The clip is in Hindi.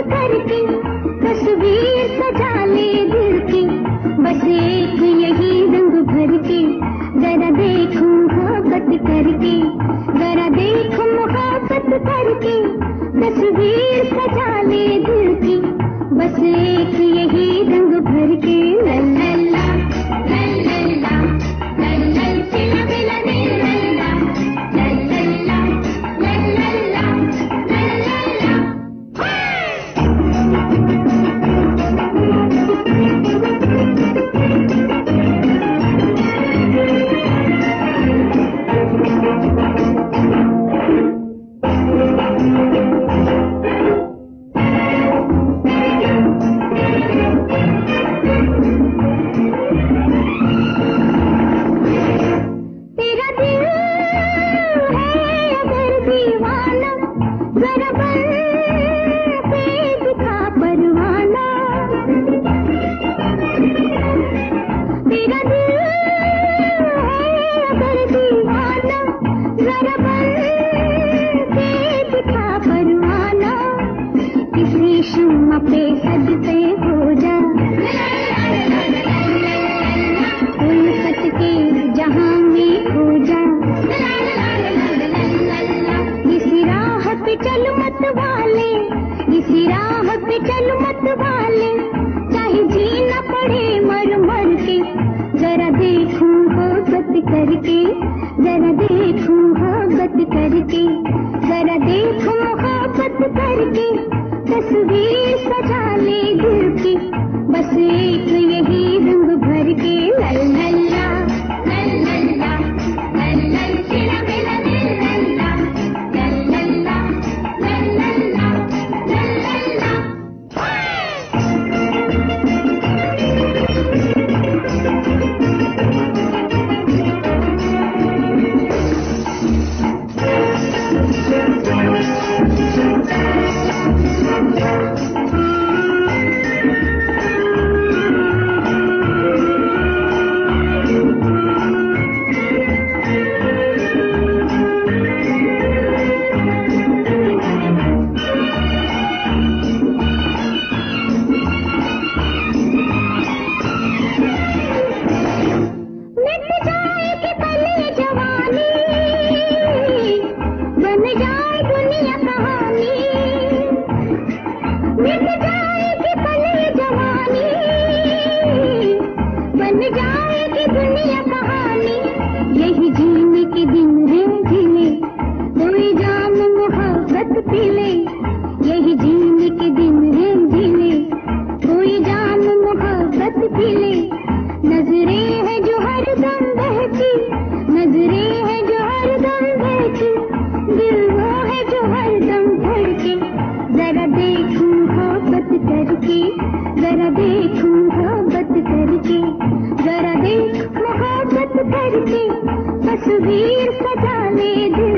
करके तस्वीर सजा ले दिल की, बस एक यही रंग भर के जरा देखो मोहब्बत करके, जरा देखो मोहब्बत करके तस्वीर सजा ले दिल की, बस एक यही रंग भर के। लल्ला लल्ला लल्ला चिला बिला लल्ला लल्ला लल्ला लल्ला। शुमा पे सजते हो जा, उल्फत के जहां में खो जा, इसी राह पे चल मत वाले, इसी राह पे चल मत वाले, चाहे जीना पड़े मर मर के, जरा देखूं मोहब्बत करके, जरा देखूं मोहब्बत करके, जरा देखूं मोहब्बत करके तस्वीर सजा ले दिल की, बस एक यही रंग भर के। लल्ला लल्ला लल्ला चिला बिला लल्ला लल्ला लल्ला लल्ला। यही जीने के दिन हैं जीने, कोई जाम मोहब्बत पी ले, यही जीने के दिन हैं जीने, कोई जाम मोहब्बत पी ले। नजरें हैं जो हरदम बहती, नजरें हैं जो हरदम बहती, दिल वो है जो हरदम धड़के, जरा देखूं मोहब्बत करके, जरा देखूं मोहब्बत करके, जरा देख मोहब्बत करके तस्वीर सजा ले दिल